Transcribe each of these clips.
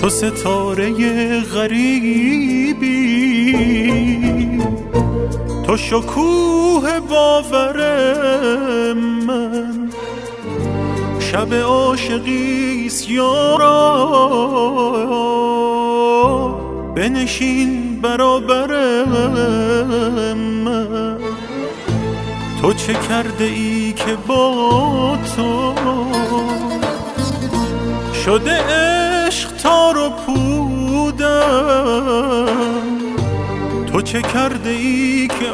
تو ستاره غریبی، تو شکوه باور من، شب عاشقیست یارا، بنشین برابر من. تو چه کرده ای که با تو شده عشق تار و پودم؟ تو چه کرده ای که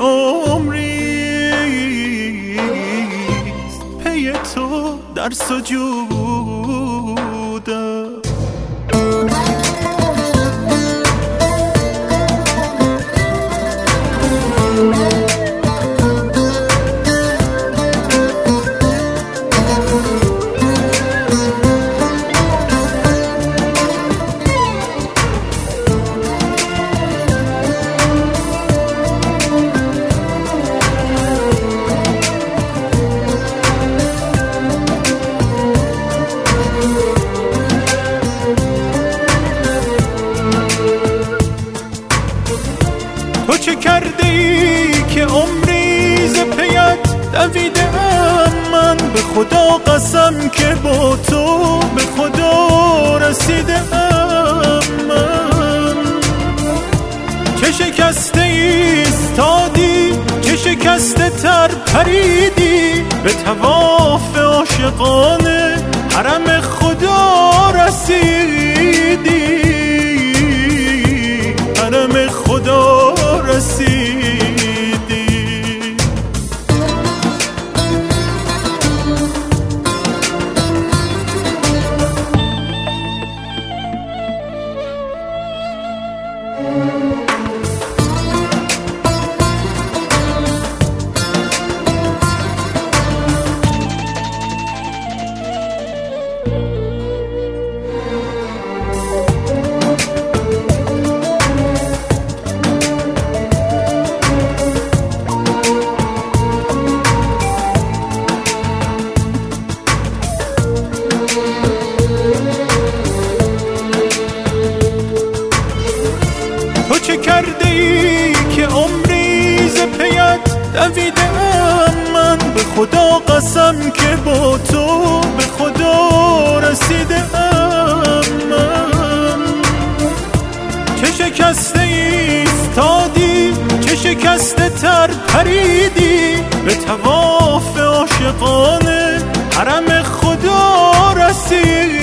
عمریست پی تو در سجودم؟ تو چه کرده ای که عمری ز پیت دویدم من؟ به خدا قسم که با تو به خدا رسیدم من. چه شکسته ایستادی، چه شکسته تر پریدی، به طواف عاشقانه حرم خدا رسیدی، حرم خدا رسیدی. چه کرده ای که عمری ز پیت دویدم من؟ به خدا قسم که با تو به خدا رسیدم من. چه شکسته ایستادی، چه شکسته تر پریدی، به طواف عاشقانه حرم خدا رسیدی،